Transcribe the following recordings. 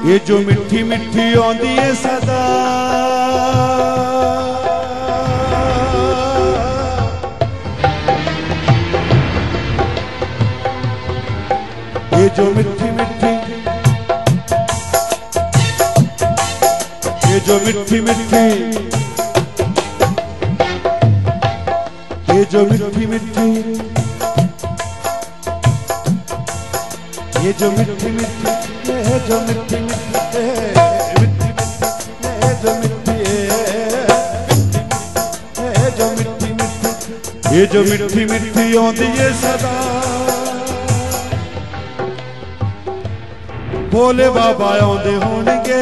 ये जो मिठी मिठी आंदी है सदा, ये जो मिठी मिठी, ये जो मिठी मिठी, ये जो मिठी मिठी, ये जो मिठी मिठी, ये जो मिठी मिठी, मिठी मिठी, ये जो मिठी, ये जो मिठी मिठी, ये जो मिठी मिठी आंदी है सदा, भोले बाबा आंदे होणगे,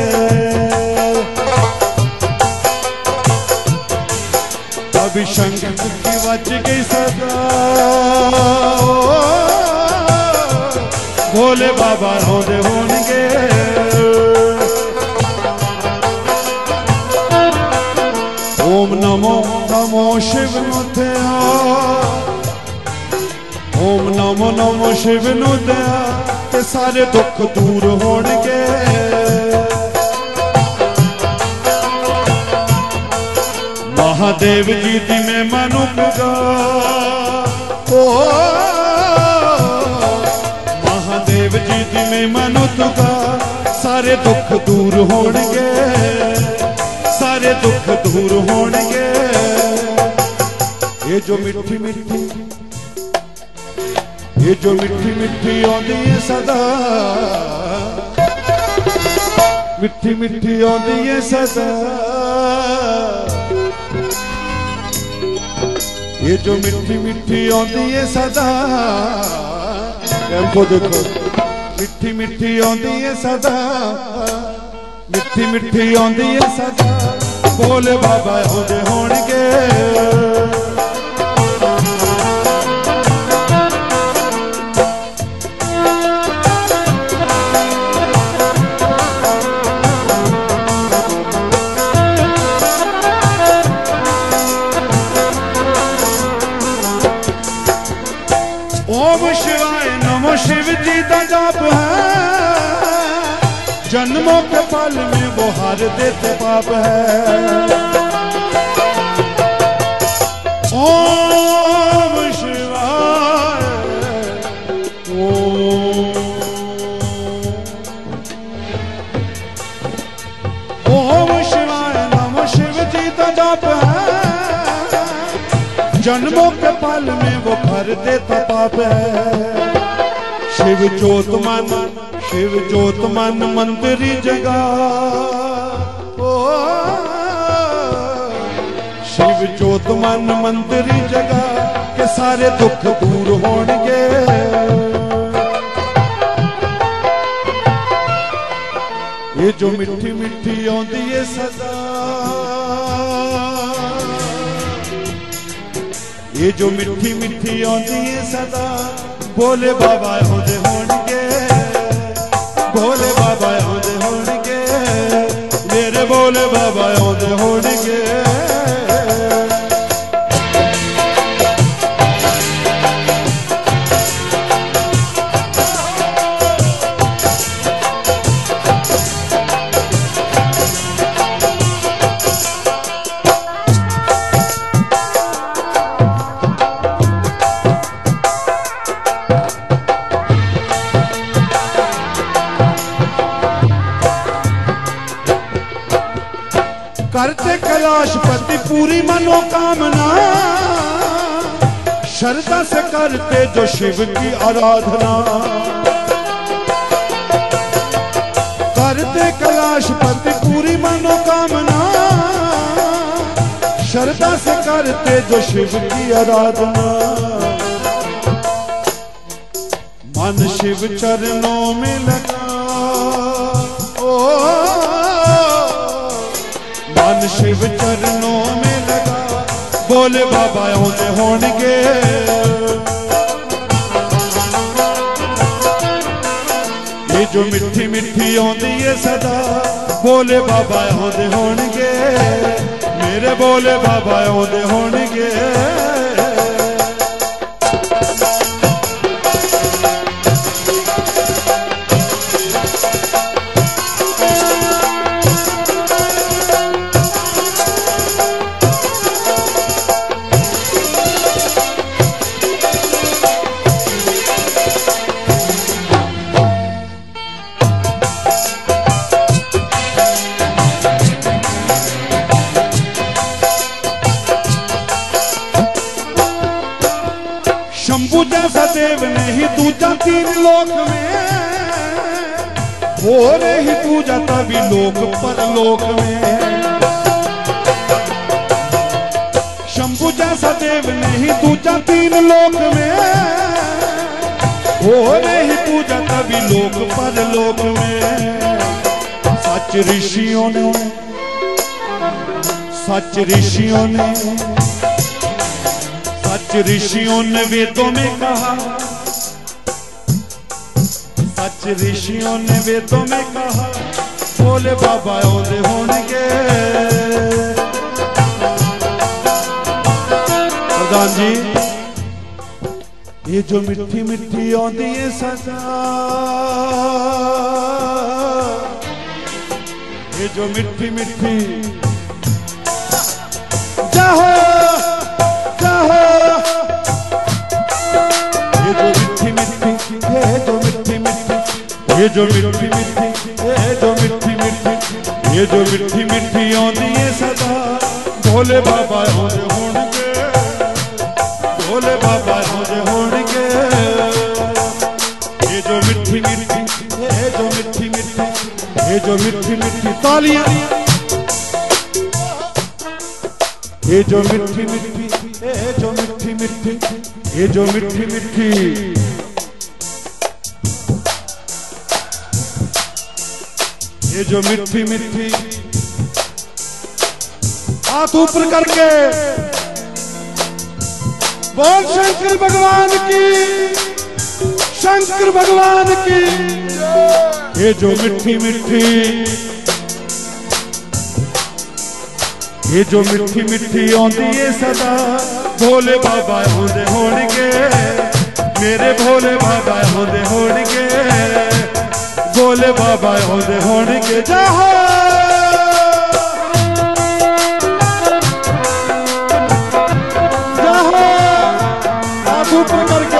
अभी शंख की बज गई सदा, भोले बाबा आंदे होणगे, ओम नमो नमो शिव नुदया, ओम नमो नमो शिव नुदया, के सारे दुख दूर होणगे, महादेव जी दी मैं मनुगा, ओ महादेव जी दी मैं मनुगा, सारे दुख दूर होणगे, सारे दुख दूर होणगे, ये जो मिठी मिठी, ये जो मिठी मिठी आंदी है सदा, मिठी मिठी आंदी है सदा, ये जो मिठी मिठी आंदी है सदा, हमको देखो, मिठी मिठी आंदी है सदा, मिठी मिठी आंदी है सदा, भोले बाबा आंदे होणगे, ओम शिवाय नमो शिव जी का जाप है, जन्मों के पल में वो हार देते पाप है, ओम शिवाय, ओम शिवाय नमो शिव जी का जाप है, जन्मों के पल में वो भर देता पाप है, शिव ज्योत मन, शिव ज्योत मन मंदिरी जगा, ओ शिव ज्योत मन मंदिरी जगा, के सारे दुख दूर होणगे, ये जो मिठी मिठी आंदी है सदा, ये जो मिठी मिठी आंदी है सदा, भोले बाबा आंदे होणगे, भोले बाबा आंदे होणगे, मेरे भोले बाबा आंदे होणगे, करते कैलाशपति पूरी मनोकामना, श्रद्धा से करते जो शिव की आराधना, करते कैलाशपति पूरी मनोकामना, श्रद्धा से करते जो शिव की आराधना, मन शिव चरणों में लगा, ओ मन शिव चरणों में लगा, भोले बाबा आंदे होणगे, ये जो मिठी मिठी आंदी है सदा, भोले बाबा आंदे होणगे, मेरे भोले बाबा आंदे होणगे, तीन लोक में, हो रही पूजा तभी लोक परलोक में। शंभु जैसा देव नहीं दूजा तीन लोक में, हो रही पूजा तभी लोक परलोक में। सच ऋषियों ने, सच ऋषियों ने, सच ऋषियों ने वेदों में कहा, सच ऋषियों ने वेदों में कहा, भोले बाबा औदे होंगे। प्रधान जी, ये जो मिठी मिठी आंदी है सदा, ये जो मिठी मिठी जाहो जाहो, ये जो मिठी मिठी, ये जो मिठी मिठी, ये जो मिठी मिठी, ये जो मिठी मिठी, ये जो मिठी मिठी आंदी है सदा, भोले बाबा होंगे, भोले बाबा होंगे। ये जो मिठी मिठी, ये जो मिठी मिठी, ये जो मिठी मिठी तालियां, ये जो मिठी मिठी, ये जो मिठी मिठी, ये जो मिठी मिठी, ये जो मिठी मिठी, हाथ ऊपर करके बोल शंकर भगवान की, शंकर भगवान की। ये जो मिठी मिठी, ये जो मिठी मिठी आंदी है सदा, भोले बाबा होंगे, मेरे भोले बाबा होंगे, भोले बाबा होंगे। जाहो जाहो, हाथ ऊपर करके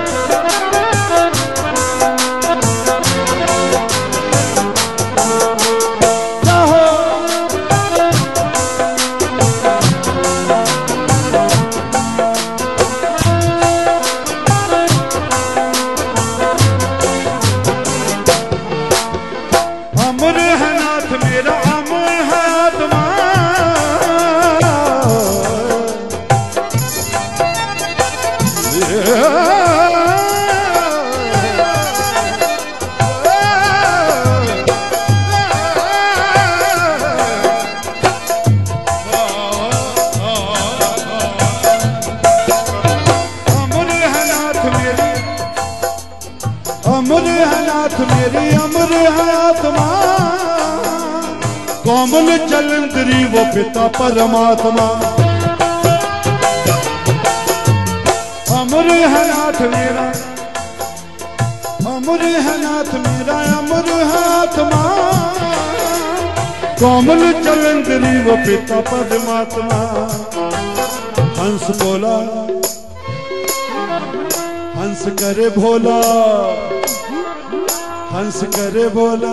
कोमल जलंधरी वो पिता परमात्मा, अमर है नाथ मेरा, अमर है नाथ मेरा, अमर है आत्मा। कोमल जलंधरी वो पिता परमात्मा। हंस बोला, हंस करे भोला, हंस करे भोला,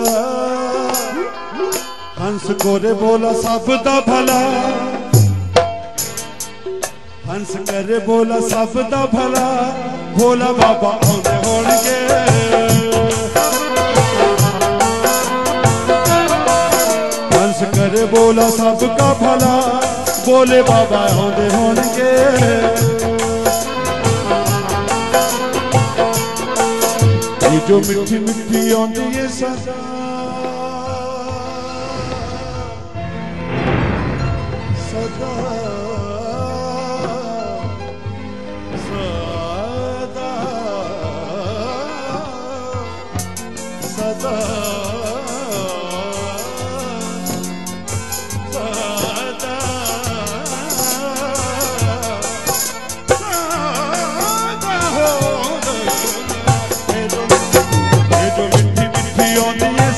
हंस कोरे बोला सब दा भला, हंस करे बोला सब दा भला, भोला बाबा आउंदे होणगे। हंस करे बोला सबका भला, भोले बाबा आउंदे होणगे। ये जो मिठी मिठी आउंदी है सदा, सदा सदा सदा सदा, ये जो मिठी मिठी आंदी है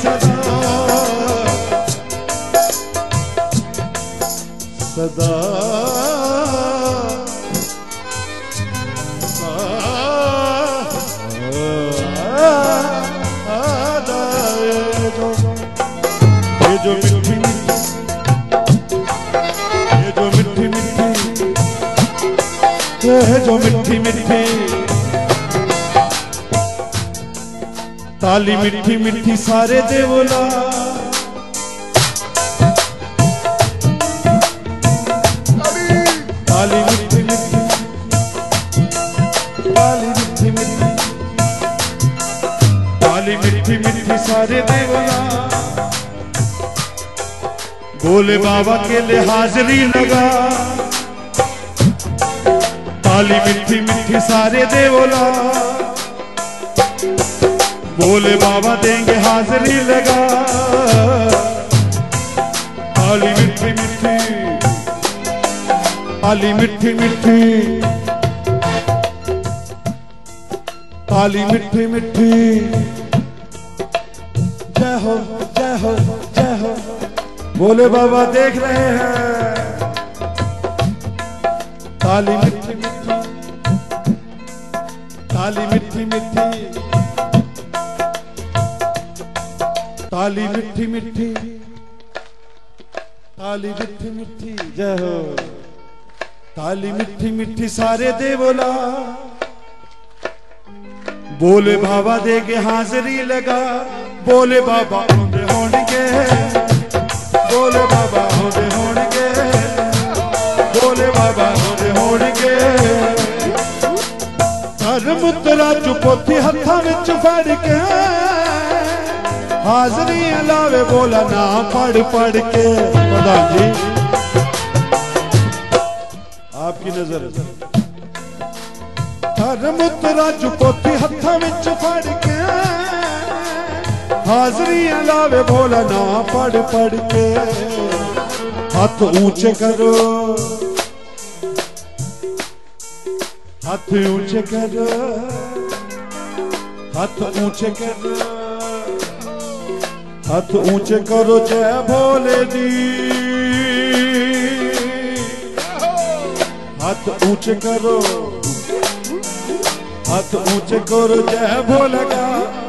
ताली मिठी मिठी सारे दे बोला, ताली मिठी मिठी, ताली मिठी मिठी, ताली मिठी मिठी सारे दे बोला। भोले बाबा के लिए हाजिरी लगा, ताली मिठी मिठी सारे दे बोला। भोले बाबा देंगे हाजिरी लगा, ताली मिठी मिठी, ताली मिठी मिठी, ताली मिठी मिठी। जय हो जय हो जय हो, भोले बाबा देख रहे हैं। ताली मिठी मिठी, ताली मिठी मिठी, ताली मिठी मिठी, ताली मिठी मिठी। जय हो, ताली मिठी मिठी सारे दे बोला। भोले बाबा दे के हाजिरी लगा, भोले बाबा होंगे होंगे, भोले बाबा होंगे होंगे, भोले बाबा होंगे होंगे। धर्म तेरा चुपोती हथा विच फड़ के, हाजरी अलावे बोला ना पढ़ पढ़ के। प्रधान जी आपकी नजर, धर्म तेरा चुपोती हथा विच फड़ के, हाजरी अलावे बोला ना पढ़ पढ़ के। हाथ ऊंचे करो, हाथ ऊंचे करो, हाथ ऊंचे करो, हाथ ऊंचे करो जय भोले दी। हाथ ऊंचे करो, हाथ ऊंचे करो जय भोले का।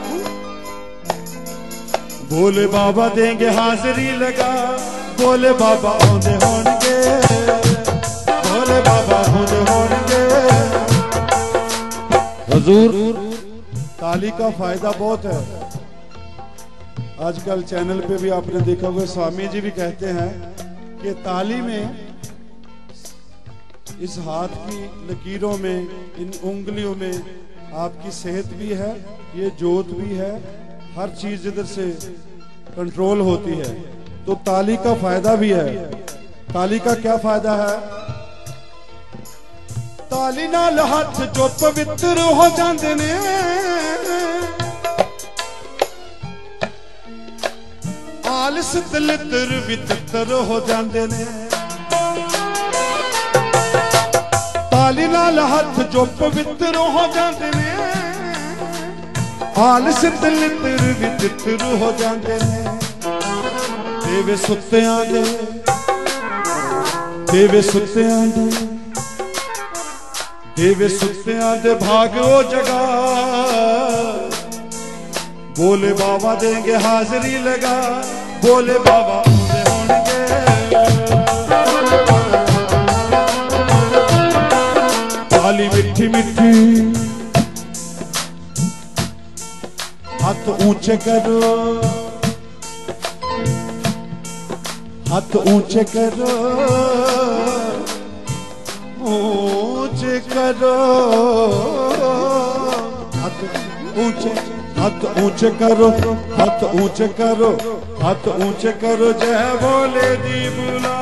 भोले बाबा देंगे हाजिरी लगा, भोले बाबा होंगे होंगे, भोले बाबा होंगे होंगे। हुजूर ताली का फायदा बहुत है। आजकल चैनल पे भी आपने देखा होगा, स्वामी जी भी कहते हैं कि ताली में, इस हाथ की लकीरों में, इन उंगलियों में आपकी सेहत भी है, ये जोत भी है, हर चीज इधर से कंट्रोल होती है। तो ताली का फायदा भी है। ताली का क्या फायदा है? ताली नाल हाथ जो पवित्र हो जाते ने, आलस दलितर वितर हो जाते ने। ताली नाल हाथ जो पवित्र हो जाते ने, आलस दलितर वितर हो जाते ने। देवे सुत्तियां दे, देवे सुत्तियां दे, देवे सुत्तियां दे भाग ओ जगा। भोले बाबा देंगे हाजिरी लगा, भोले बाबा होंगे होंगे। ताली मिठी मिठी, हाथ ऊंचे करो, हाथ ऊंचे करो, ऊंचे करो, हाथ ऊंचे, हाथ ऊंचे करो, हाथ ऊंचे करो, हाथ ऊंचे करो जय भोले दी बुला।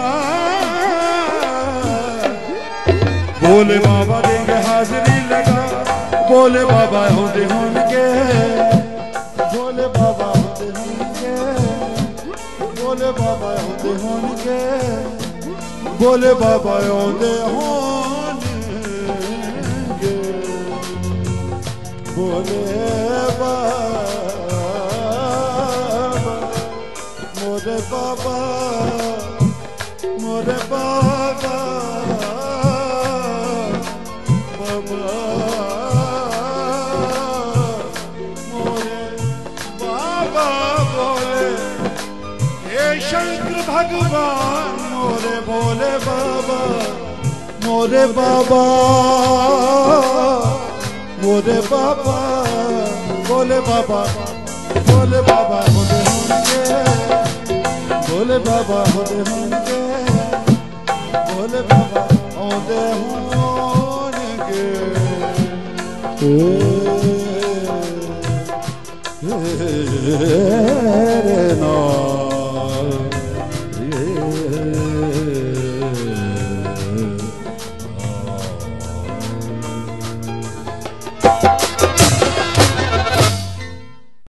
भोले बाबा देंगे हाजिरी लगा, भोले बाबा होंगे होंगे, भोले बाबा होंगे होंगे, भोले बाबा होंगे होंगे, भोले बाबा होंगे होंगे, भोले बाबा, मोरे बाबा, मोरे बाबा, बाबा मोरे बाबा बोले, हे शंकर भगवान मोरे भोले बाबा, मोरे बाबा, मोरे बाबा, भोले बाबा। भोले बाबा होंदे होणगे भोले बाबा होंदे होणगे भोले बाबा होंदे होणगे रे ना